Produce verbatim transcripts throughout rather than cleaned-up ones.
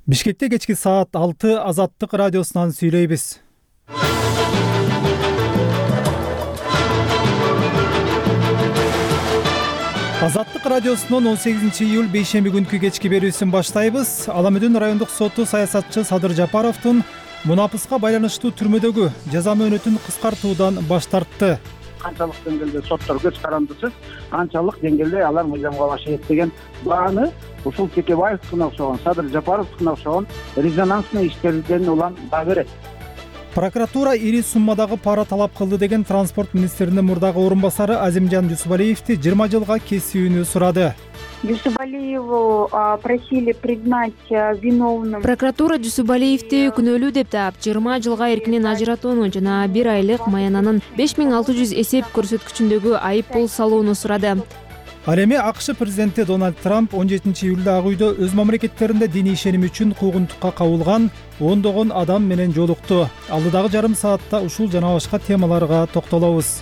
Бишкекте кечки саат алты Азаттык радиосунан сүйлөйбүз. Азаттык радиосунун он сегизинчи июль бейшемби күнкү кечки берүүсүн баштайбыз. Ала Мүдүн райондук соту саясатчы Садыр Жапаровдун мунапыска байланыштуу түрмөдөгү жаза мөөнөтүн кыскартуудан баш тартты. Канчалык деңгээлде соттор көз карандысыз, канчалык деңгээлде алар мыйзамга башайт деген бааны ушул Текебаевдикине окшогон, Садыр Жапаровдикине окшогон резонансный иштерден улам баа берет. Прокуратура ири суммадагы пара талап кылды деген транспорт министринин мурдагы орун басары Азимжан Жусупалиевди жыйырма жылга кесүүнү сурады. Жусупалиеву просили признать виновным. Прокуратура Жусупалиевди күнөөлүү деп таап, жыйырма жылга эркинен ажыратууну жана бир айлык маянанын беш миң алты жүз эсеп көрсөткүчүндөгү айып пул салууну сурады. Ал эми АКШ президенти Дональд Трамп он жетинчи июлда Ак үйдө өз мамлекеттеринде диний ишеним үчүн куугунтукка кабылган ондогон адам менен жолукту. Алдыдагы жарым саатта ушул жана башка темаларга токтолобуз.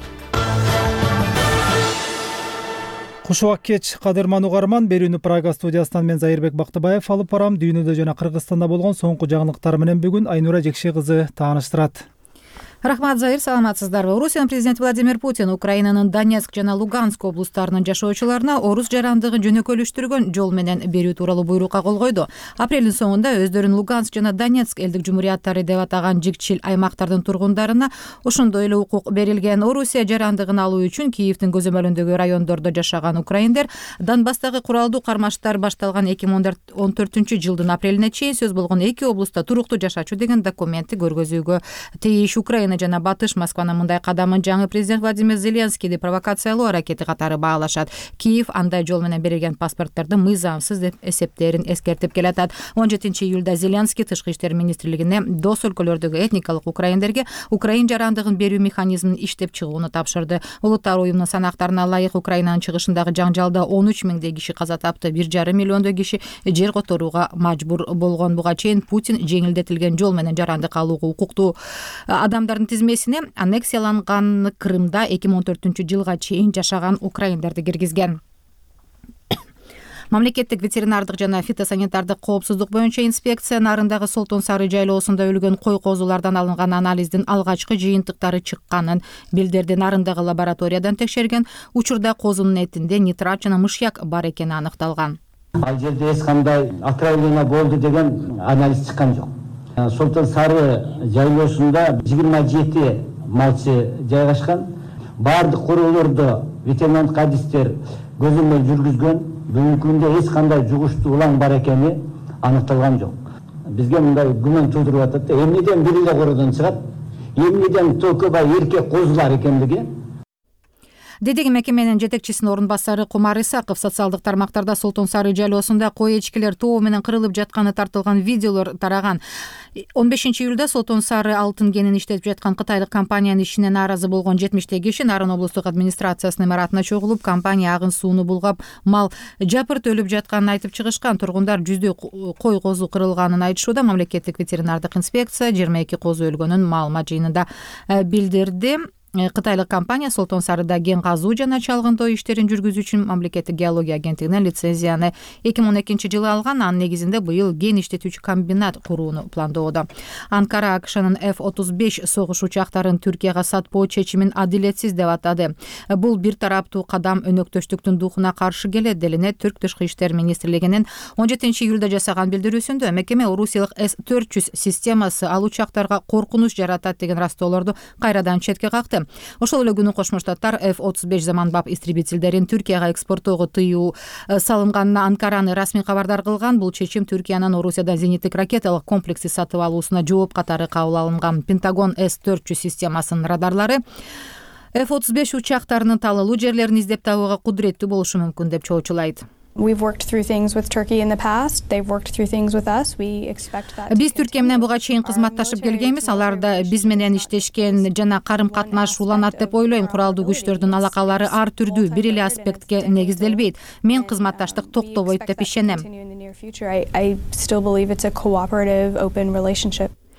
Куш убак кеч, кадырман угарман. Берүүнү Прага студиясынан мен Зайырбек Бактыбаев алып барам. Дүйнөдө жана Кыргызстанда болгон соңку жаңылыктар менен бүгүн Айнура Жекши кызы тааныштырат. Рахмат, Зайыр, саламатсыздарбы. Орусиянын президенти Владимир Путин Украинанын Донецк жана Луганск облустарынын жашоочуларына орус жарандыгын жөнөкөлүштүргөн жол менен берүү тууралуу буйрукка кол койду. Апрелдин соңунда өздөрүн Луганск жана Донецк элдик жумурияттары деп атаган жикчил аймактардын тургундарына ошондой эле укук берилген. Орусия жарандыгын алуу үчүн Киевдин көзөмөлүндөгү райондордо жашаган украиндер Донбасстагы куралдуу кармаштар башталган эки миң он төртүнчү жылдын апрелине чейин сөз болгон эки облустта туруктуу жашачу деген документти көргөзүүгө тийиш. Украина жана Батыш Москванын мындай кадамын жаңы президент Владимир Зеленскийди провокациялоо аракети катары баалашат. Киев андай жол менен берилген паспорттарды мыйзамсыз деп эсептерин эскертип келатат. он жетинчи июлда Зеленский Тышкы иштер министрлигине дос өлкөлөрдөгү этникалык украиндерге украин жарандыгын берүү механизмин иштеп чыгууну тапшырды. Улуттар уюмунун санактарына ылайык Украинанын чыгышындагы жаңжалда он үч миңдей киши каза тапты, бир жарым миллиондой киши жер которууга мажбур болгон. Буга чейин Путин жеңилдетилген жол менен жарандык алууга укуктуу адамдардын тизмесине аннексияланган Крымда эки миң он төртүнчү жылга чейин жашаган украиндерди киргизген. Мамлекеттик ветеринардык жана фитосанитардык коопсуздук боюнча инспекция нарындагы Солтон Сары жайлоосунда өлгөн кой козулардан алынган анализдин алгачкы жыйынтыктары чыкканын билдирди. Нарындагы лабораториядан текшерген учурда козунун этинде нитрат жана мышьяк бар экени аныкталган. Ал жерде эч кандай отравление болду деген анализ чыккан жок. Солтон Сары жайлоосунда жыйырма жети малчы жайгашкан. Бардык короолордо ветеринардык адистер көзөмөл жүргүзгөн. Бүгүнкү күндө эч кандай жугуштуу улан бар экени аныкталган жок. Бизге мындай күмөн туудуруп атат да, эмнеден бир эле короодон чыгат, эмнеден только бай эркек козулар экендиги. Деди мекеменин жетекчисинин орун басары Кумар Исаков социалдык тармактарда Солтон Сары жайлоосунда кой эчкилер тобу менен кырылып жатканы тартылган видеолор тараган. он бешинчи июлда Солтон Сары алтын кенин иштетип жаткан кытайлык компаниянын ишине нааразы болгон жетимиштей киши Нарын облустук администрациясынын имаратына чогулуп, компания агын сууну булгап, мал жапырт өлүп жатканын айтып чыгышкан. Тургундар жүздөй кой козу кырылганын айтышууда. Мамлекеттик ветеринардык инспекция жыйырма эки козу өлгөнүн маалымат жыйынында билдирди. Кытайлык компания Солтон Сарыда ген казуу жана чалгындоо иштерин жүргүзүү үчүн мамлекеттик геология агенттигинен лицензияны эки миң он экинчи жылы алган. Анын негизинде быйыл ген иштетүүчү комбинат курууну пландоодо. Анкара АКШнын эф отуз беш согуш учактарын Түркияга сатпоо чечимин адилетсиз деп атады. Бул бир тараптуу кадам өнөктөштүктүн духуна каршы келет делине Түрк Тышкы иштер министрлигинин он жетинчи июлда жасаган билдирүүсүндө. Мекеме Орусиялык эс төрт жүз системасы ал учактарга коркунуч жаратат деген растоолорду кайрадан четке какты. Ошол эле күнү Кошмо Штаттар эф отуз беш заманбап истребительдерин Түркияга экспорттоого тыюу салынганына Анкараны расмий кабардар кылган. Бул чечим Түркиянын Орусиядан зениттик ракеталык комплекси сатып алуусуна жооп катары кабыл алынган. Пентагон эс төрт жүз системасынын радарлары эф отуз беш учактарынын талалуу жерлерин издеп табууга кудуреттүү болушу мүмкүн деп чоочулайт. We've worked through things with Turkey in the past. They've worked through things with us. We expect that. Биз Түркия менен буга чейин кызматташып келгенбиз. Алар да биз менен иштешкен жана карым-катнаш уланат деп ойлойм. Куралдуу күчтөрдүн алакалары ар түрдүү, бир эле аспектке негизделбейт. Мен кызматташтык токтобойт деп ишенем. I still believe it's a cooperative, open relationship.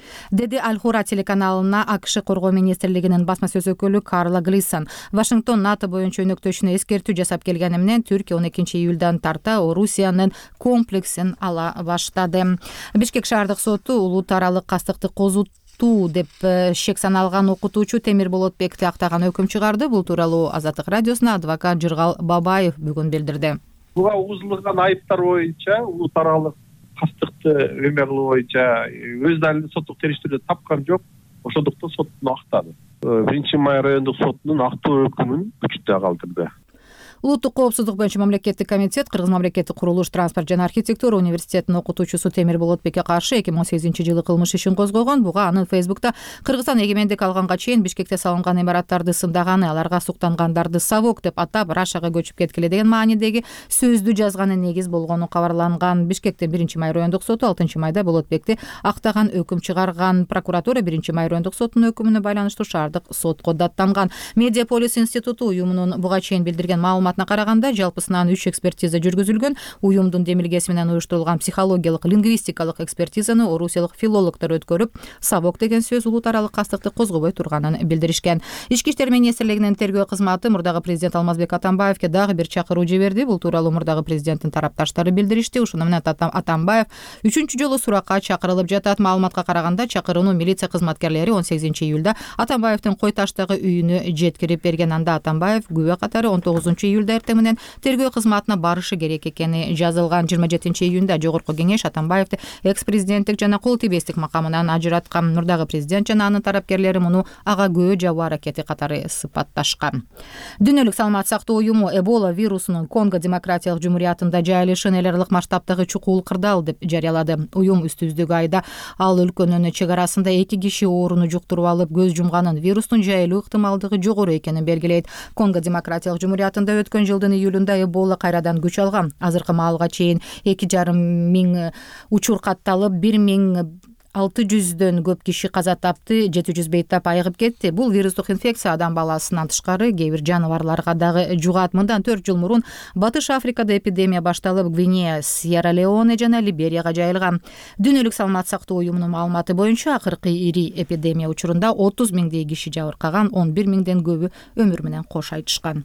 деди Аль-Хура телеканалына АКШ коргоо министрлигинин басма сөз өкүлү Карла Глисон. Вашингтон НАТО боюнча өнөктөшүнө эскертүү жасап келгени менен Түркия он экинчи июлдан тарта Орусиянын комплексин ала баштады. Бишкек шаардык соту улут аралык кастыкты козутуу деп шек саналган окутуучу Темир Болотбекти актаган өкүм чыгарды. Бул тууралуу Азаттык радиосуна адвокат Жыргал Бабаев бүгүн билдирди. Буга угузулган айыптар боюнча улут аралык кастыкты эме кылуу боюнча өз далилин соттук териштирүүдө тапкан жок. Ошондуктан соттун актады. биринчи май райондук сотунун актоо өкүмүн күчтө калтырды. Улуттук коопсуздук боюнча мамлекеттик комитет Кыргыз мамлекеттик курулуш, транспорт жана архитектура университетинин окутуучусу Темир Болотбекке каршы эки миң он сегизинчи жылы кылмыш ишин козгогон. Буга анын Фейсбукта Кыргызстан эгемендик алганга чейин Бишкекте салынган имараттарды сындаганы, аларга суктангандарды совок деп атап, Рашага көчүп кеткиле деген маанидеги сөздү жазганы негиз болгону кабарланган. Бишкектин биринчи май райондук соту алтынчы майда Болотбекти актаган өкүм чыгарган. Прокуратура биринчи май райондук сотунун өкүмүнө байланыштуу шаардык сотко даттанган. Медиаполис институту уюмунун буга чейин билдирген маалыматына караганда жалпысынан үч экспертиза жүргүзүлгөн. Уюмдун демилгеси менен уюштурулган психологиялык, лингвистикалык экспертизаны орусиялык филологдор өткөрүп, совок деген сөз улут аралык кастыкты козгобой турганын билдиришкен. Ички иштер министрлигинин тергөө кызматы мурдагы президент Алмазбек Атамбаевке дагы бир чакыруу жиберди. Бул тууралуу мурдагы президенттин тарапташтары билдиришти. Ушуну менен Атамбаев үчүнчү жолу суракка чакырылып жатат. Маалыматка караганда чакырууну милиция кызматкерлери он сегизинчи июлда Атамбаевдин Кой таштагы үйүнө жеткирип берген. Анда Атамбаев күбө катары он тогузунчу июлда эртең менен тергөө кызматына барышы керек экени жазылган. жыйырма жетинчи июнда жогорку кеңеш Атамбаевди экс-президенттик жана кол тийбестик макамынан ажыраткан. Мурдагы президент жана анын тарапкерлери муну ага көө жабуу аракети катары сыпатташкан. Дүйнөлүк саламат сактоо уюму Эбола вирусунун Конго демократиялык жумуриятында жайылышын эл аралык масштабтагы чукул кырдаал деп жарыялады. Уюм үстүбүздөгү айда ал өлкөнүн чек арасында эки киши ооруну жуктуруп алып көз жумганын, вирустун жайылуу ыктымалдыгы жогору экенин белгилейт. Конго демократиялык жумуриятында өткөн жылдын июлунда Эбола кайрадан күч алган. Азыркы маалга чейин эки жарым миң учур катталып, бир миң алты жүздөн көп киши каза тапты, жети жүз бейтап айыгып кетти. Бул вирустук инфекция адам баласынан тышкары кээ бир жаныбарларга дагы жугат. Мындан төрт жыл мурун Батыш Африкада эпидемия башталып, Гвинея, Сьерра-Леоне жана Либерияга жайылган. Дүйнөлүк саламат сактоо уюмунун маалыматы боюнча акыркы ири эпидемия учурунда отуз миңдей киши жабыркаган, он бир миңден көбү өмүр менен кош айтышкан.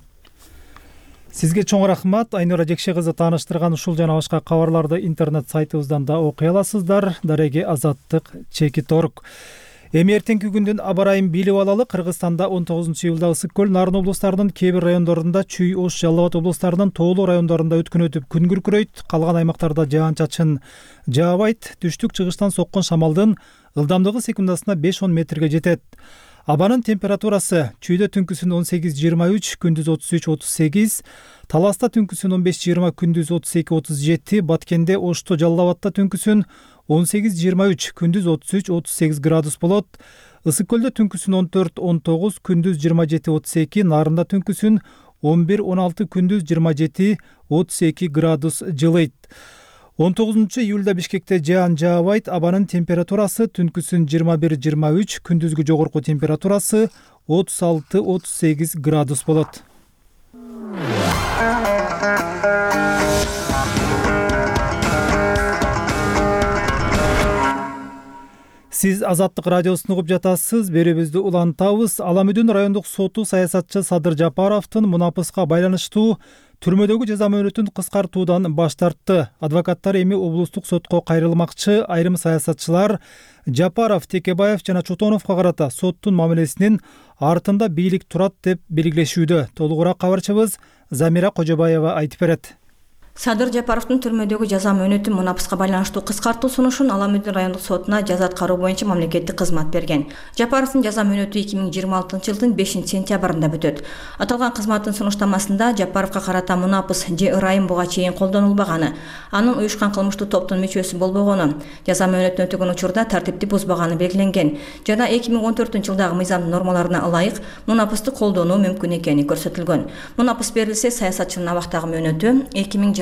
Сизге чоң рахмат. Айнура Жекше кызы тааныштырган ушул жана башка кабарларды интернет сайтыбыздан да окуй аласыздар. Дареги Азаттык чекит точка орг. Эми эртеңки күндүн аба ырайын билип алалы. Кыргызстанда он тогузунчу июлда Ысык көл, Нарын облустарынын кээ бир райондорунда, Чүй, Ош, Жалал Абад облустарынын тоолуу райондорунда өткөн өтүп күн күркүрөйт. Калган аймактарда жаан-чачын жаабайт. Түштүк-чыгыштан соккон шамалдын ылдамдыгы секундасына беш он метрге жетет. Абанын температурасы Чүйдө түнкүсүн он сегиз жыйырма үч, күндүз отуз үч отуз сегиз, Таласта түнкүсүн он беш жыйырма, күндүз отуз эки отуз жети, Баткенде, Ошто, Жалал Абадта түнкүсүн он сегиз жыйырма үч, күндүз отуз үч отуз сегиз градус болот. Ысык көлдө түнкүсүн он төрт он тогуз, күндүз жыйырма жети отуз эки, Нарында түнкүсүн он бир он алты, күндүз жыйырма жети отуз эки градус жылыйт. он тогузунчу июлда Бишкекте жаан жаабайт. Абанын температурасы түнкүсүн жыйырма бир жыйырма үч, күндүзгү жогорку температурасы отуз алты отуз сегиз градус болот. Сиз Азаттык радиосун угуп жатасыз. Берүүбүздү улантабыз. Аламүдүн райондук соту саясатчы Садыр Жапаровдун мунапыска байланыштуу түрмөдөгү жаза мөөнөтүн кыскартуудан баш тартты. Адвокаттар эми облустук сотко кайрылмакчы. Айрым саясатчылар Жапаров, Текебаев жана Чотоновго карата соттун мамилесинин артында бийлик турат деп белгилешүүдө. Толугураак кабарчыбыз Замира Кожобаева айтып берет. Садыр Жапаровдун түрмөдөгү жаза мөөнөтүн мунапыска байланыштуу кыскартуу сунушун Аламүдүн райондук сотуна жаза аткаруу боюнча мамлекеттик кызмат берген. Жапаровдун жаза мөөнөтү эки миң жыйырма алтынчы жылдын бешинчи сентябрында бүтөт. Аталган кызматтын сунуштамасында Жапаровго карата мунапыс же ырайым буга чейин колдонулбаганы, анын уюшкан кылмыштуу топтун мүчөсү болбогону, жаза мөөнөтүн өтөгөн учурда тартипти бузбаганы белгиленген жана эки миң он төртүнчү жылдагы мыйзамдын нормаларына ылайык мунапысты колдонуу мүмкүн экени көрсөтүлгөн. Мунапыс берилсе, саясатчынын абактагы мөөнөтү эки миң жыйырма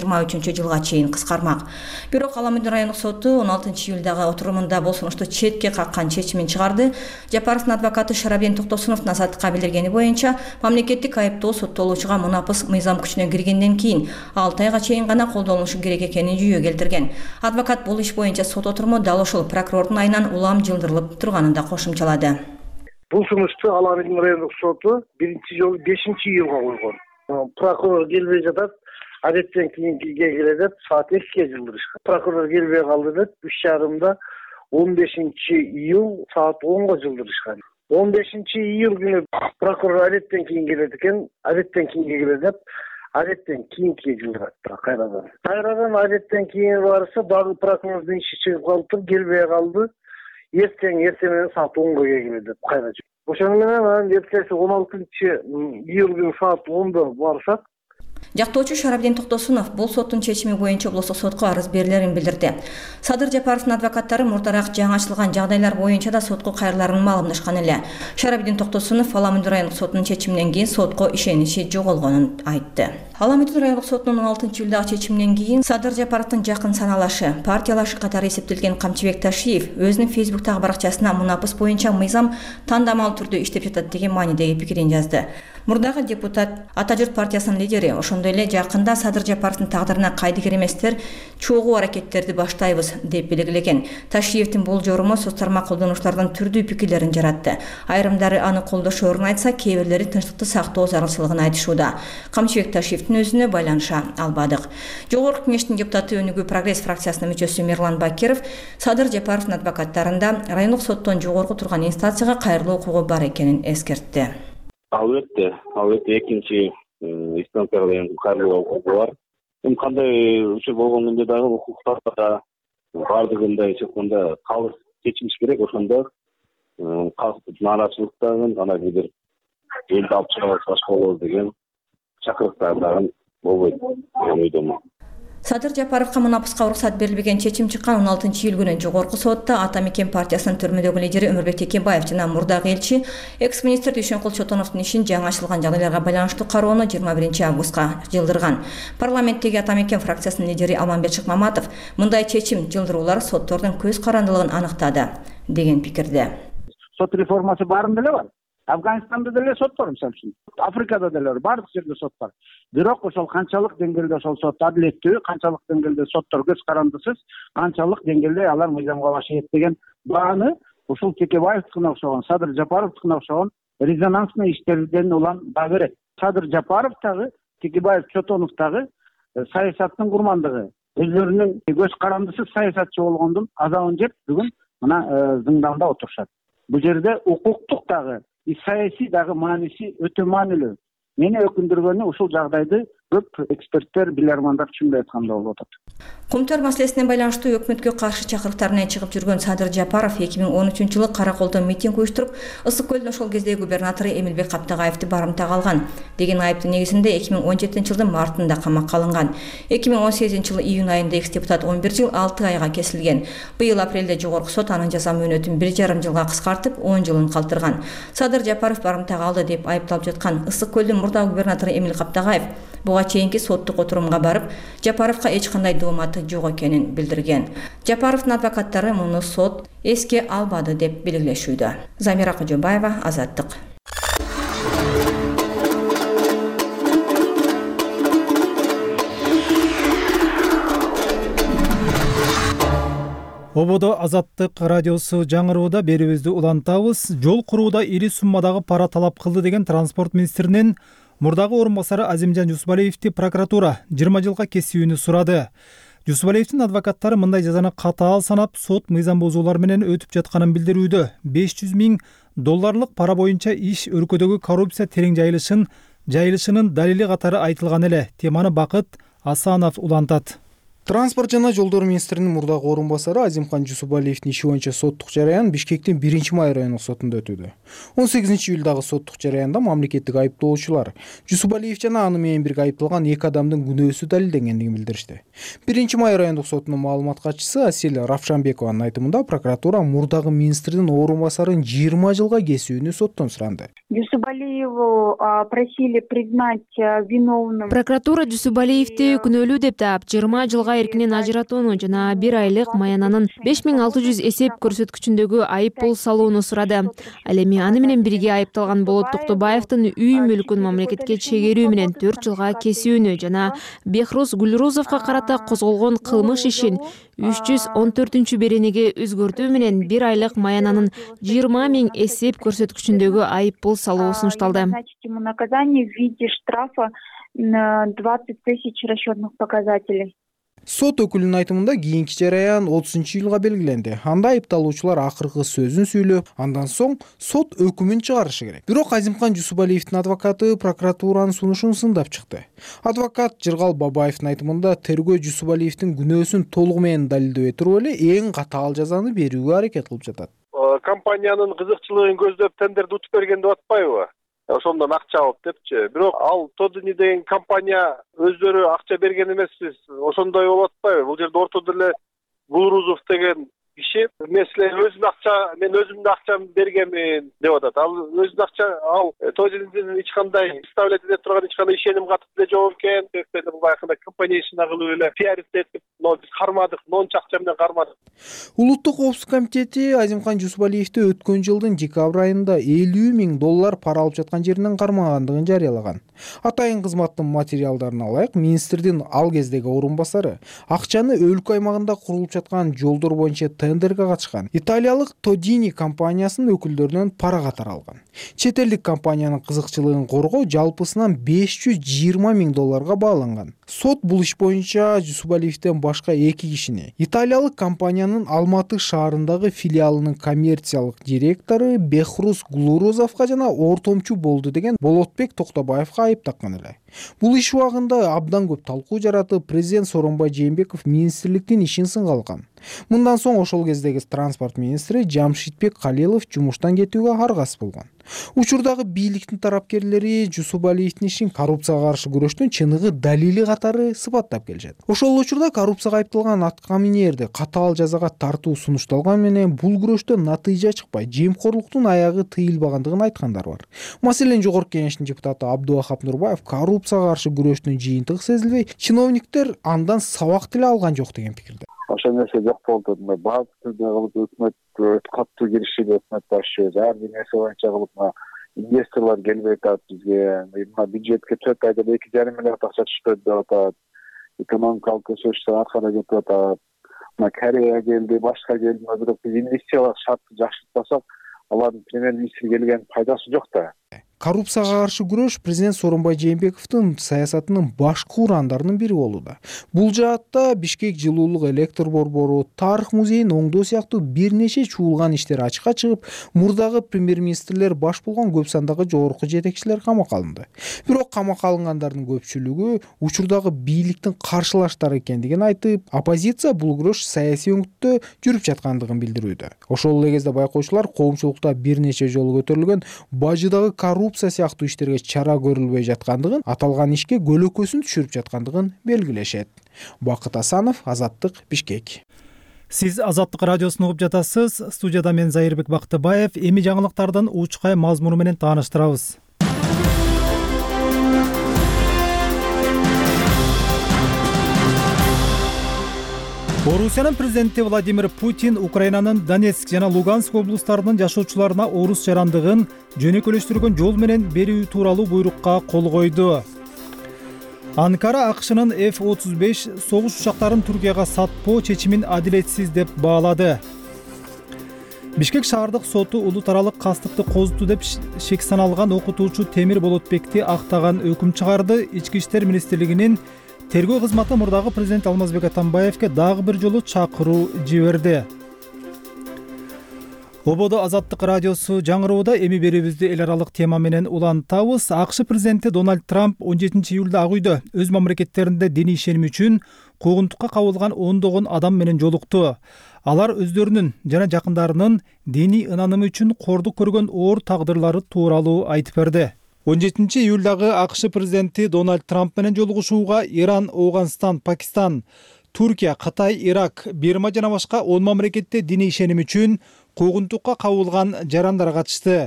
жыйырма үчүнчү жылга чейин кыскармак. Бирок Ала Мөдөн райондук соту он алтынчы июлдагы отурумунда бул сунушту четке каккан чечимин чыгарды. Жапаровдун адвокаты Шарабдин Токтосуновдун азаттыкка билдиргени боюнча, мамлекеттик айыптоо соттолуучуга мунапыс мыйзам күчүнө киргенден кийин алты айга чейин гана колдонулушу керек экенин жүйө келтирген. Адвокат бул иш боюнча сот отуруму дал ушул прокурордун айынан улам жылдырылып турганын да кошумчалады. Бул сунушту Ала Мөдөн райондук соту биринчи жолу бешинчи июлга койгон. Прокурор келбей жатат, адеттен кийинкиге келе деп саат экиге жылдырышкан. Прокурор келбей калды деп үч жарымда он бешинчи июл саат онго жылдырышкан. он бешинчи июл күнү прокурор адеттен кийин келет экен, адеттен кийинге келе деп адеттен кийинкиге жылдырат кайрадан. Кайрадан адеттен кийин барса, дагы прокурордун иши чыгып калды, келбей калды. Эртең эртең менен саат онго келе деп кайра. Ошону менен анан эртеси он алтынчы июл күнү саат ондо барсак, Жактоочу Шарабдин Токтосунов бул соттун чечими боюнча облустук сотко арыз берилерин билдирди. Садыр Жапаровдун адвокаттары мурдараак жаңы ачылган жагдайлар боюнча да сотко кайрыларын маалымдашкан эле. Шарабдин Токтосунов Ала Мөдөн райондук сотунун чечиминен кийин сотко ишеничи жоголгонун айтты. Ала Мөдөн райондук сотунун он алтынчы июлдагы чечиминен кийин Садыр Жапаровдун жакын саналашы, партиялашы катары эсептелген Камчыбек Ташиев өзүнүн Фейсбуктагы баракчасына мунапыс боюнча мыйзам тандамал түрдө иштеп жатат деген маанидеги пикирин жазды. Мурдагы депутат Ата журт партиясынын лидери, ошондой эле жакында Садыр Жапаровдун тагдырына кайдыгер эместер чогуу аракеттерди баштайбыз деп белгилеген. Ташиевдин бул жоруму соц тармак колдонуучулардын түрдүү пикирлерин жаратты. Айрымдары аны колдошоорун айтса, кээ бирлери тынчтыкты сактоо зарылчылыгын айтышууда. Камчыбек Ташиевдин өзүнө байланыша албадык. Жогорку кеңештин депутаты Өнүгүү Прогресс фракциясынын мүчөсү Мирлан Бакиров Садыр Жапаровдун адвокаттарында райондук соттон жогорку турган инстанцияга кайрылуу укугу бар экенин эскертти. Албетте, албетте экинчи инстанцияга кайрылуу укугу бар. Эми кандай учур болгондо дагы укуктарда бардыгында эчеконда калыс чечилиш керек, ошондо калктын нааразычылыктарын ана бир элди алып чыгабыз башка болобуз деген чакырыктар дагы болбойт деген ойдомун. Садыр Жапаровга мунапыска уруксат берилбеген чечим чыккан он алтынчы июль күнү жогорку сотто Ата Мекен партиясынын түрмөдөгү лидери Өмүрбек Текебаев жана мурдагы элчи экс-министр Дүйшөнкул Чотоновдун ишин жаңы ачылган жагдайларга байланыштуу кароону жыйырма биринчи августка жылдырган. Парламенттеги Ата Мекен фракциясынын лидери Алмамбет Шыкмаматов мындай чечим жылдыруулар соттордун көз карандылыгын аныктады деген пикирде. Сот реформасы баарында эле бар. Афганистанда деле сот бар, мисалы үчүн. Африкада деле бар, бардык жерде сот бар. Бирок ошол канчалык деңгээлде ошол сот адилеттүү, канчалык деңгээлде соттор көз карандысыз, канчалык деңгээлде алар мыйзамга баш ийет деген бааны ушул Текебаевдикине окшогон, Садыр Жапаровдикине окшогон резонансный иштерден улам баа берет. Садыр Жапаров дагы, Текебаев, Чотонов дагы саясаттын курмандыгы, өзлөрүнүн көз карандысыз саясатчы болгондун азабын жеп бүгүн мына зынданда отурушат. Бул жерде укуктук дагы, саясий дагы мааниси өтө маанилүү. Мени өкүндүргөнү ушул жагдайды көп эксперттер, билармандар түшүнбөй атканда болуп атат. Кумтөр маселесине байланыштуу өкмөткө каршы чакырыктар менен чыгып жүргөн Садыр Жапаров эки миң он үчүнчү жылы Караколдо митинг уюштуруп, Ысык көлдүн ошол кездеги губернатору Эмилбек Каптагаевди барымтага алган деген айыптын негизинде эки миң он жетинчи жылдын мартында камакка алынган. эки миң он сегизинчи жылы июнь айында экс депутат он бир жыл алты айга кесилген. Быйыл апрелде жогорку сот анын жаза мөөнөтүн бир жарым жылга кыскартып, он жылын калтырган. Садыр Жапаров барымтага алды деп айыпталып жаткан Ысык көлдүн мурдагы губернатору Эмил Каптагаев буга чейинки соттук отурумга барып, Жапаровго эч кандай дооматы жок экенин билдирген. Жапаровдун адвокаттары муну сот эске албады деп белгилешүүдө. Замира Кожобаева, Азаттык. Ободо Азаттык радиосу жаңырууда берүүбүздү улантабыз. Жол курууда ири суммадагы пара талап кылды деген транспорт министринин мурдагы орун басары Азимжан Жусупалиевди прокуратура жыйырма жылга кесүүнү сурады. Жусупалиевдин адвокаттары мындай жазаны катаал санап, сот мыйзам бузуулар менен өтүп жатканын билдирүүдө. беш жүз миң долларлык пара боюнча иш өлкөдөгү коррупция терең жайылышын жайылышынын далили катары айтылган эле. Теманы Бакыт Асанов улантат. Транспорт жана жолдор министринин мурдагы орун басары Азимкан Жусупалиевдин иши боюнча соттук жараян Бишкектин биринчи май райондук сотунда өтүүдө. он сегизинчи июлдагы соттук жараянда мамлекеттик айыптоочулар Жусупалиев жана аны менен бирге айыпталган эки адамдын күнөөсү далилденгендигин билдиришти. биринчи май райондук сотунун маалымат катчысы Асель Равшанбекованын айтымында прокуратура мурдагы министрдин орун басарын жыйырма жылга кесүүнү соттон суранды. Жусупалиеву просили признать виновным. Прокуратура Жусупалиевди күнөөлүү деп таап, жыйырма жылга эркинен ажыратууну жана бир айлык Маянанын беш миң алты жүз эсеп көрсөткүчүндөгү айып пул салууну сурады. Ал эми аны менен бирге айыпталган Болот Токтобаевдин үй мүлкүн мамлекетке чегерүү менен төрт жылга кесүүнү жана Бехруз Гулрузовго карата козголгон кылмыш ишин үч жүз он төртүнчү беренеге өзгөртүү менен бир айлык Маянанын жыйырма миң эсеп көрсөткүчүндөгү айып пул салуу сунушталды. Ему наказание в виде штрафа на двадцать тысяч расчетных показателей. Сот өкүлүнүн айтымында кийинки жараян отузунчу июлга белгиленди. Анда айыпталуучулар акыркы сөзүн сүйлөп, андан соң сот өкүмүн чыгарышы керек. Бирок Азимкан Жусупалиевдин адвокаты прокуратуранын сунушун сындап чыкты. Адвокат Жыргал Бабаевдин айтымында тергөө Жусупалиевдин күнөөсүн толугу менен далилдебей туруп эле эң катаал жазаны берүүгө аракет кылып жатат. Компаниянын кызыкчылыгын көздөп тендерди утуп берген деп атпайбы? Ошондон акча алып депчи. Бирок ал Тодини деген компания өздөрү акча берген эмеспиз. Ошондой болуп атпайбы? Бул жерде ортодо эле Гулрузов деген киши мен силер өзүмдүн акча, мен өзүмдүн акчамды бергенмин деп атат. Ал өзүнүн акча, ал Тодинин эч кандай представлять эте турган эч кандай ишеним катып деле жок экен. Себептен бул баягындай компаниясына кылып эле пиарить этип, но биз кармадык, монча акча менен кармадык. Улуттук коопсуздук комитети Азимкан Жусупалиевди өткөн жылдын декабрь айында элүү миң доллар пара алып жаткан жеринен кармагандыгын жарыялаган. Атайын кызматтын материалдарын алайык, министрдин ал кездеги орун басары акчаны өлкө аймагында курулуп жаткан жолдор боюнча тендерге катышкан италиялык Тодини компаниясынын өкүлдөрүнөн пара катары алган. Чет элдик компаниянын кызыкчылыгын коргоо жалпысынан беш жүз жыйырма миң долларга бааланган. Сот бул иш боюнча Жусупалиевден башка эки кишини, италиялык компаниянын Алматы шаарындагы филиалынын коммерциялык директору Бехруз Гулрузовго жана ортомчу болду деген Болотбек Токтобаевга айып таккан эле. Бул иш убагында абдан көп талкуу жаратып, президент Сооронбай Жээнбеков министрликтин ишин сынга алган. Мындан соң ошол кездеги транспорт министри Жамшитбек Калилов жумуштан кетүүгө аргасыз болгон. Учурдагы бийликтин тарапкерлери Жусупалиевдин ишин коррупцияга каршы күрөштүн чыныгы далили катары сыпаттап келишет. Ошол учурда коррупцияга айыпталган аткаминерди катаал жазага тартуу сунушталган менен бул күрөштөн натыйжа чыкпай, жемкорлуктун аягы тыйылбагандыгын айткандар бар. Маселен, Жогорку Кеңештин депутаты Абдувахап Нурбаев коррупцияга каршы күрөштүн жыйынтыгы сезилбей, чиновниктер андан сабак деле алган жок деген пикирде. Ошол нерсе жок болду. Баардык түрдө кылып өкмөт каттуу киришти өкмөт башы. Ар бир нерсе боюнча кылып инвесторлор келбей атат бизге. Мына бюджетке төрт айда эки жарым миллиард акча түшпөдү деп атат. Экономикалык өсүштөр аркада кетип атат. Мына Корея келди, башка келди. Бирок биз инвестициялык шартты жакшыртпасак, алардын премьер-министр келген пайдасы жок да. Коррупцияга каршы күрөш президент Сооронбай Жээнбековдун саясатынын башкы урандарынын бири болууда. Бул жаатта Бишкек жылуулук электр борбору, тарых музейин оңдоо сыяктуу бир нече чуулган иштер ачыкка чыгып, мурдагы премьер-министрлер баш болгон көп сандагы жогорку жетекчилер камакка алынды. Бирок камакка алынгандардын көпчүлүгү учурдагы бийликтин каршылаштары экендигин айтып, оппозиция бул күрөш саясий өңүттө жүрүп жаткандыгын билдирүүдө. Ошол эле кезде байкоочулар коомчулукта бир нече жолу көтөрүлгөн бажыдагы коррупция сыяктуу иштерге чара көрүлбөй жаткандыгын, аталган ишке көлөкөсүн түшүрүп жаткандыгын белгилешет. Бакыт Асанов, Азаттык, Бишкек. Сиз Азаттык радиосун угуп жатасыз. Студияда мен Зайырбек Бактыбаев. Эми жаңылыктардын учкай мазмуну менен тааныштырабыз. Орусиянын президенти Владимир Путин Украинанын Донецк жана Луганск облустарынын жашоочуларына орус жарандыгын жөнөкөйлөштүргөн жол менен берүү тууралуу буйрукка кол койду. Анкара АКШнын эф отуз беш согуш учактарын Түркияга сатпоо чечимин адилетсиз деп баалады. Бишкек шаардык соту улут аралык кастыкты козуту деп шек саналган окутуучу Темир Болотбекти актаган өкүм чыгарды. Ички иштер министрлигинин тергөө кызматы мурдагы президент Алмазбек Атамбаевге дагы бир жолу чакыруу жиберди. Ободо Азаттык радиосу жаңырууда. Эми берүүбүздү эл аралык тема менен улантабыз. АКШ президенти Дональд Трамп он жетинчи июлда Ак үйдө өз мамлекеттеринде диний ишеним үчүн куугунтукка кабылган ондогон адам менен жолукту. Алар өздөрүнүн жана жакындарынын диний ынанымы үчүн кордук көргөн оор тагдырлары тууралуу айтып берди. он жетинчи июлдагы АКШ президенти Дональд Трамп менен жолугушууга Иран, Ооганстан, Пакистан, Туркия, Кытай, Ирак, Бирма жана башка он мамлекетте диний ишеним үчүн куугунтукка кабылган жарандар катышты.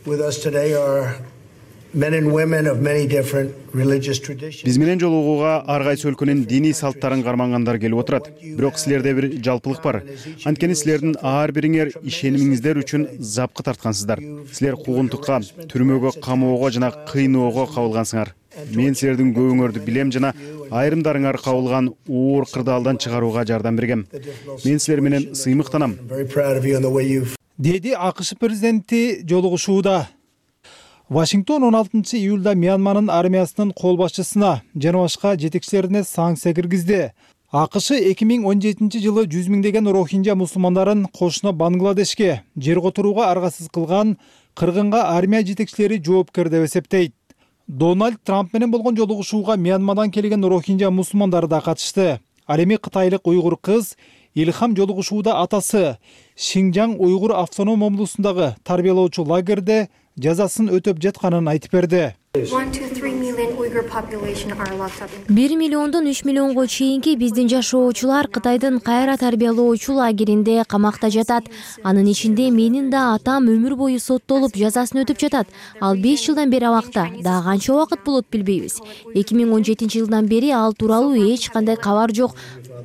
Биз менен жолугууга ар кайсы өлкөнүн диний салттарын кармангандар келип отурат. Бирок силерде бир жалпылык бар. Анткени силердин ар бириңер ишенимиңиздер үчүн запкы тарткансыздар. Силер куугунтукка, түрмөгө, камоого жана кыйноого кабылгансыңар. Мен силердин көбүңөрдү билем жана айрымдарыңар кабылган оор кырдаалдан чыгарууга жардам бергем. Мен силер менен сыймыктанам. Деди АКШ президенти жолугушууда. Вашингтон он алтынчы июлда Мьянманын армиясынын кол башчысына жана башка жетекчилерине санкция киргизди. АКШ эки миң он жетинчи жылы жүз миңдеген рохинжа мусулмандарын кошуна Бангладешке жер которууга аргасыз кылган кыргынга армия жетекчилери жоопкер деп эсептейт. Дональд Трамп менен болгон жолугушууга Мьянмадан келген рохинжа мусулмандары да катышты. Ал эми кытайлык уйгур кыз Илхам жолугушууда атасы Шинжаң уйгур автоном облусундагы тарбиялоочу лагерде жазасын өтөп жатканын айтып берди. бир миллиондон үч миллионго чейинки биздин жашоочулар Кытайдын кайра тарбиялоочу лагеринде камакта жатат. Анын ичинде менин да атам өмүр бою соттолуп жазасын өтүп жатат. Ал беш жылдан бери абакта. Да канча убакыт болот билбейбиз. эки миң он жетинчи жылдан бери ал тууралуу эч кандай кабар жок.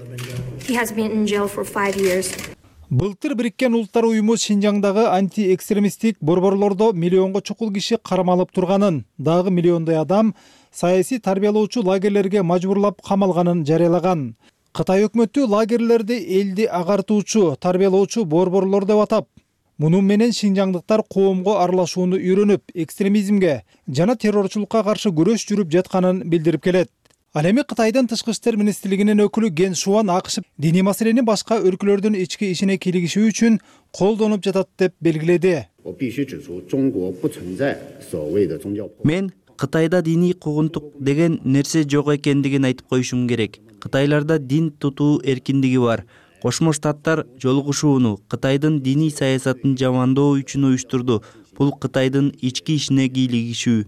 Былтыр Бириккен Улуттар уюму Шинжаңдагы антиэкстремисттик борборлордо миллионго чукул киши кармалып турганын, дагы миллиондой адам саясий тарбиялоочу лагерлерге мажбурлап камалганын жарыялаган. Кытай өкмөтү лагерлерди элди агартуучу, тарбиялоочу борборлор деп атап, муну менен шинжаңдыктар коомго аралашууну үйрөнүп, экстремизмге жана террорчулукка каршы күрөш жүрүп жатканын билдирип келет. Ал эми Кытайдын тышкы иштер министрлигинин өкүлү Ген Шуан АКШ диний маселени башка өлкөлөрдүн ички ишине кийлигишүү үчүн колдонуп жатат деп белгиледи. Мен Кытайда диний куугунтук деген нерсе жок экендигин айтып коюшум керек. Кытайларда дин тутуу эркиндиги бар. Кошмо Штаттар жолугушууну Кытайдын диний саясатын жамандоо үчүн уюштурду. Бул Кытайдын ички ишине кийлигишүү.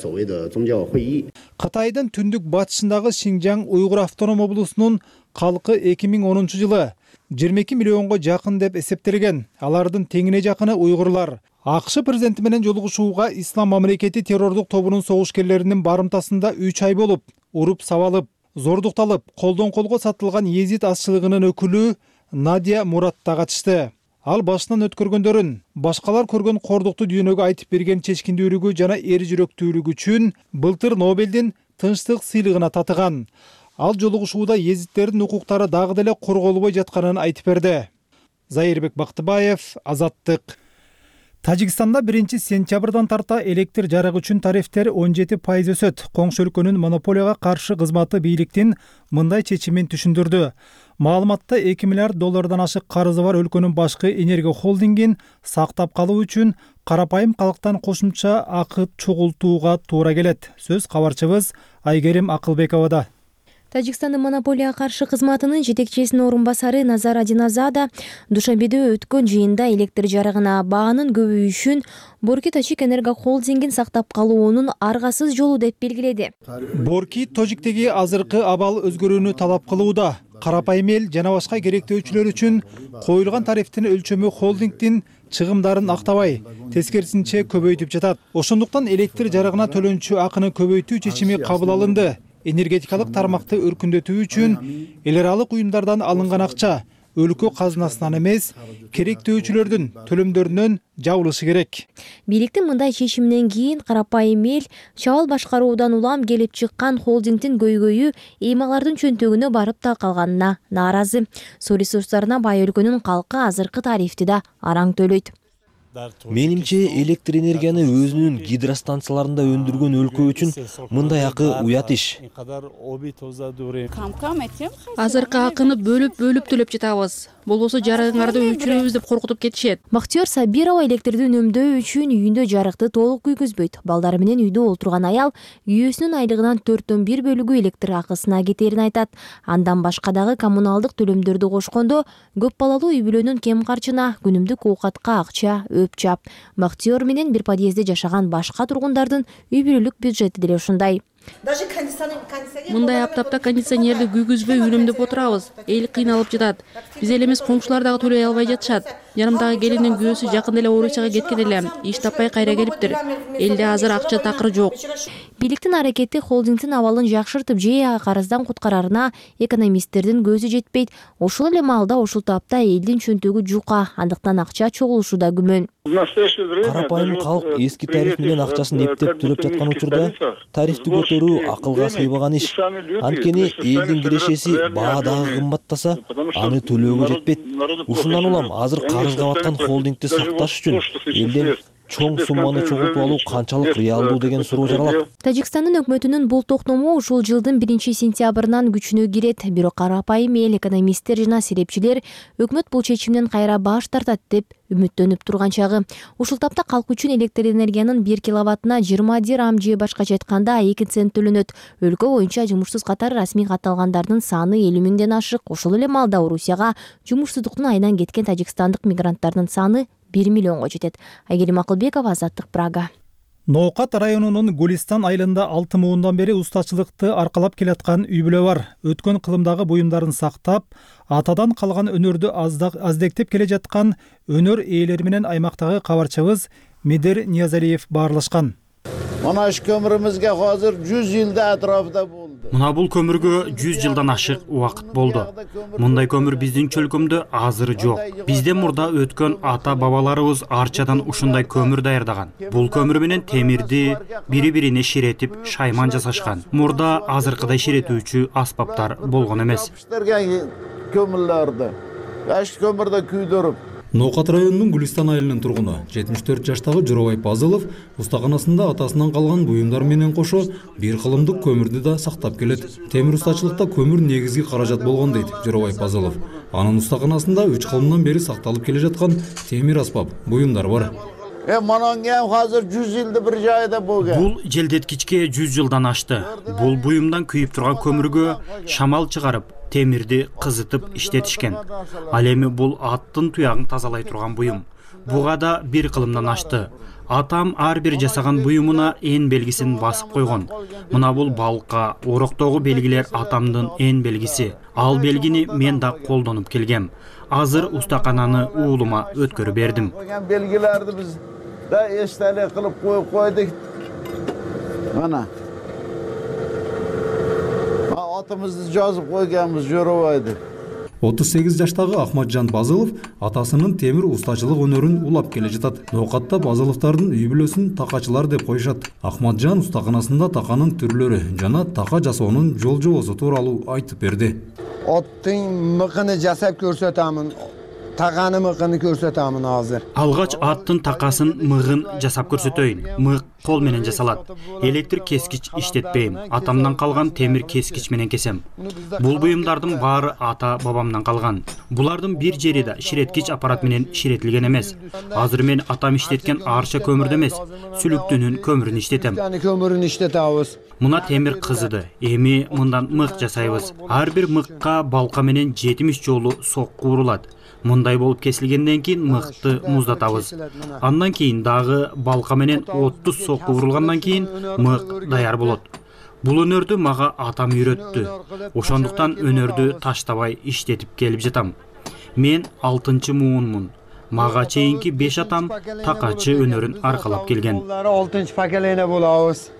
Кытайдын түндүк батышындагы Шинжаң уйгур автоном облусунун калкы эки миң онунчу жылы жыйырма эки миллионго жакын деп эсептелген. Алардын теңине жакыны уйгурлар. АКШ президенти менен жолугушууга Ислам мамлекети террордук тобунун согушкерлеринин барымтасында үч ай болуп, уруп сабалып, зордукталып, колдон колго сатылган Езид азчылыгынын өкүлү Надия Мурат да катышты. Ал башынан өткөргөндөрүн, башкалар көргөн кордукту дүйнөгө айтып берген чечкиндүүлүгү жана эр жүрөктүүлүгү үчүн былтыр Нобелдин тынчтык сыйлыгына татыган. Ал жолугушууда езиттердин укуктары дагы деле корголбой жатканын айтып берди. Зайырбек Бактыбаев, Азаттык. Тажикстанда биринчи сентябрдан тарта электр жарыгы үчүн тарифтер он жети пайыз өсөт. Коңшу өлкөнүн монополияга каршы кызматы бийликтин мындай чечимин түшүндүрдү. Маалыматта эки миллиард доллардан ашык карызы бар өлкөнүн башкы энергия холдингин сактап калуу үчүн карапайым калктан кошумча акы чогултууга туура келет. Сөз кабарчыбыз Айгерим Акылбековада. Тажикстандын монополияга каршы кызматынын жетекчисинин орун басары Назар Адиназада Душанбеде өткөн жыйында электр жарыгына баанын көбөйүшүн Борки Тажик энерго холдингин сактап калуунун аргасыз жолу деп белгиледи. Борки Тожиктеги азыркы абал өзгөрүүнү талап кылууда. Карапайым эл жана башка керектөөчүлөр үчүн коюлган тарифтин өлчөмү холдингдин чыгымдарын актабай, тескерисинче көбөйтүп жатат. Ошондуктан электр жарыгына төлөнчү акыны көбөйтүү чечими кабыл алынды. Энергетикалык тармакты өркүндөтүү үчүн эл аралык уюмдардан алынган акча өлкө казынасынан эмес, керектөөчүлөрдүн төлөмдөрүнөн жабылышы керек. Бийликтин мындай чечиминен кийин карапайым эл чабал башкаруудан улам келип чыккан холдингдин көйгөйү эймалардын чөнтөгүнө барып такалганына нааразы. Суу ресурстарына бай өлкөнүн калкы азыркы тарифти да араң төлөйт. Менимче электр энергияны өзүнүн гидростанцияларында өндүргөн өлкө үчүн мындай акы уят иш. Азыркы акыны бөлүп-бөлүп төлөп жатабыз. Болбосо жарыгыңарды өчүрөбүз деп коркутуп кетишет. Мактиор Сабирова электрди үнөмдөө үчүн үйүндө жарыкты толук күйгүзбөйт. Балдары менен үйдө олтурган аял күйөөсүнүн айлыгынан төрттөн бир бөлүгү электр акысына кетерин айтат. Андан башка дагы коммуналдык төлөмдөрдү кошкондо көп балалуу үй бүлөнүн кем карчына, күнүмдүк оокатка акча өп чап. Мактиор менен бир подъездде жашаган башка тургундардын үй бүлөлүк бюджети деле ушундай. Мындай аптапта кондиционерди күйгүзбөй үнөмдөп отурабыз. Эл кыйналып жатат. Биз эле эмес, коңшулар дагы төлөй албай жатышат. Жанымдагы келиндин күйөөсү жакында эле Орусияга кеткен эле. Иш таппай кайра келиптир. Элде азыр акча такыр жок. Бийликтин аракети холдингдин абалын жакшыртып же карыздан куткарарына экономисттердин көзү жетпейт. Ошол эле маалда ушул тапта элдин чөнтөгү жука, андыктан акча чогулушу да күмөн. Карапайым калк эски тариф менен акчасын эптеп төлөп жаткан учурда тарифти көтөрүү акылга сыйбаган иш. Анткени элдин кирешеси баа дагы кымбаттаса, аны төлөөгө жетпейт. Ушундан улам азыр карызга баткан холдингди сакташ үчүн элден чоң сумманы чогултуп алуу канчалык реалдуу деген суроо жаралат. Тажикстандын өкмөтүнүн бул токтому ушул жылдын биринчи сентябрынан күчүнө кирет. Бирок карапайым эл, экономисттер жана серепчилер өкмөт бул чечимден кайра баш тартат деп үмүттөнүп турган чагы. Ушул тапта калк үчүн электр энергиянын бир киловаттына жыйырма дирам же башкача айтканда эки цент төлөнөт. Өлкө боюнча жумушсуз катары расмий катталгандардын саны элүү миңден ашык. Ошол эле маалда Орусияга жумушсуздуктун айынан кеткен тажикстандык мигранттардын саны бир миллионго жетет. Айгерим Акылбекова, Азаттык, Прага. Ноокат районунун Гулистан айылында алты муундан бери устачылыкты аркалап келаткан үй бүлө бар. Өткөн кылымдагы буюмдарын сактап, атадан калган өнөрдү аздектеп келе жаткан өнөр ээлери менен аймактагы кабарчыбыз Медер Ниязалиев баарлашкан. Мына иш көмүрүбүзгө азыр жүз жылда атрафында болду. Мына бул көмүргө жүз жылдан ашык убакыт болду. Мындай көмүр биздин чөлкөмдө азыр жок. Бизде мурда өткөн ата бабаларыбыз арчадан ушундай көмүр даярдаган. Бул көмүр менен темирди бири-бирине ширетип, шайман жасашкан. Мурда азыркыдай ширетүүчү аспаптар болгон эмес. Көмүрлөрдө аш көмүрдө күйдөрүп Ноокат районунун Гулистан айылынын тургуну жетимиш төрт жаштагы Жорабай Пазылов устаканасында атасынан калган буюмдар менен кошо бир кылымдык көмүрдү да сактап келет. Темир устачылыкта көмүр негизги каражат болгон дейт Жорабай Пазылов. Анын устаканасында үч кылымдан бери сакталып келе жаткан темир аспап, буюмдар бар. Э, манан кем азыр жүз жылды бир жайда болгон. Бул желдеткичке жүз жылдан ашты. Бул буюмдан күйүп турган көмүргө шамал чыгарып, темирди кызытып иштетишкен. Ал эми бул аттын туягын тазалай турган буюм. Буга да бир кылымдан ашты. Атам ар бир жасаган буюмуна эн белгисин басып койгон. Мына бул балка, ороктогу белгилер атамдын эн белгиси. Ал белгини мен да колдонуп келгем. Азыр устакананы уулума өткөрүп бердим. Белгилерди биз да эстелик кылып коюп койдук. Мана атымызды жазып койганбыз Жорабайды. отуз сегиз жаштагы Ахматжан Базылов атасынын темир устачылык өнөрүн улап келе жатат. Ноокатта Базыловдордун үй бүлөсүн такачылар деп коюшат. Ахматжан устаканасында таканын түрлөрү жана така жасоонун жол жобосу тууралуу айтып берди. Аттын мыкыны жасап көрсөтөмүн. Таганы мыкыны көрсөтөмүн азыр. Алгач аттын такасын мыгын жасап көрсөтөйүн. Мык кол менен жасалат. Электр кескич иштетпейм. Атамдан калган темир кескич менен кесем. Бул буюмдардын баары ата бабамдан калган. Булардын бир жери да ширеткич аппарат менен ширетилген эмес. Азыр мен атам иштеткен арча көмүрдө эмес, сүлүктүнүн көмүрүн иштетем. Көмүрүн иштетебиз. Мына темир кызыды. Эми мындан мык жасайбыз. Ар бир мыкка балка менен жетимиш жолу сокку урулат. Мындай болуп кесилгенден кийин мыкты муздатабыз. Андан кийин дагы балка менен отуз сокку урулгандан кийин мык даяр болот. Бул өнөрдү мага атам үйрөттү. Ошондуктан өнөрдү таштабай иштетип келип жатам. Мен алтынчы муунмун. Мага чейинки беш атам такачы өнөрүн аркалап келген. алтынчы поколение болобуз.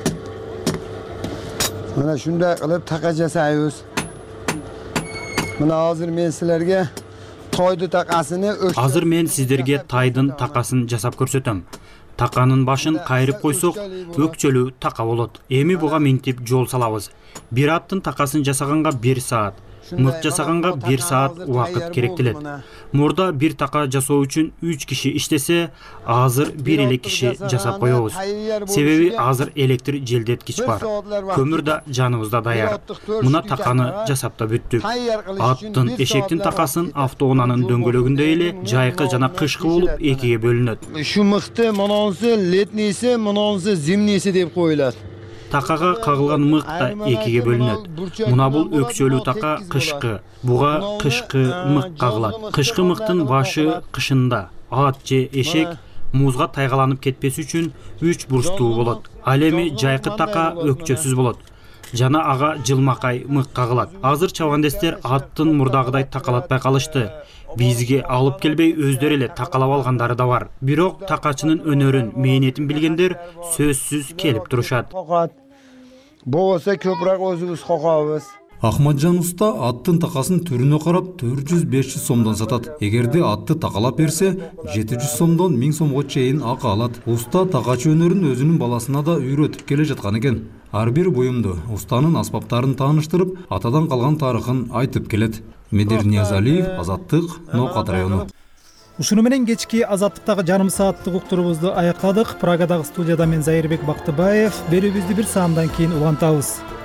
Мына шундай кылып така жасайбыз. Мына азыр мен силерге тойду такасыны Азыр мен сиздерге тайдын такасын жасап көрсөтөм. Таканын башын кайрып койсок, өкчөлүү така болот. Эми буга минтип жол салабыз. Бир аттын такасын жасаганга бир саат. мык жасаганга бир саат убакыт керектелет. Мурда бир така жасоо үчүн үч киши иштесе, азыр бир эле киши жасап коебуз. Себеби азыр электр желдеткич бар. Көмүр да жаныбызда даяр. Мына таканы жасап да бүттүк. Аттын, эшектин такасын автоунаанын дөңгөлөгүндөй эле жайкы жана кышкы болуп экиге бөлүнөт. Şu mıhtı mononsu letnisi, mononsu zimnisi деп коюлат. Такага кагылган мык да экиге бөлүнөт. Мына бул өксөлүү така кышкы, буга кышкы мык кагылат. Кышкы мыктын башы кышында ат же эшек музга тайгаланып кетпес үчүн үч бурчтуу болот. Ал эми жайкы така өкчөсүз болот. Жана ага жылмакай мык кагылат. Азыр чабандестер аттын мурдагыдай такалатпай калышты. Бизге алып келбей өздөрү эле такалап алгандары да бар. Бирок такачынын өнөрүн, мээнетин билгендер сөзсүз келип турушат. Болсо көбүрөөк өзүбүз кокобуз. Ахматжан уста аттын такасын түрүнө карап төрт жүз беш жүз сомдон сатат. Эгерде атты такалап берсе, жети жүз сомдон миң сомго чейин акы алат. Уста такачы өнөрүн өзүнүн баласына да үйрөтүп келе жаткан экен. Ар бир буюмду устанын аспаптарын тааныштырып, атадан калган тарыхын айтып келет. Медер Ниязалиев, Азаттык, Ноокат району. Ушуну менен кечки Азаттыктагы жарым сааттык уктуруубузду аяктадык. Прагадагы студияда мен Зайырбек Бактыбаев. Берүүбүздү бир саамдан кийин улантабыз.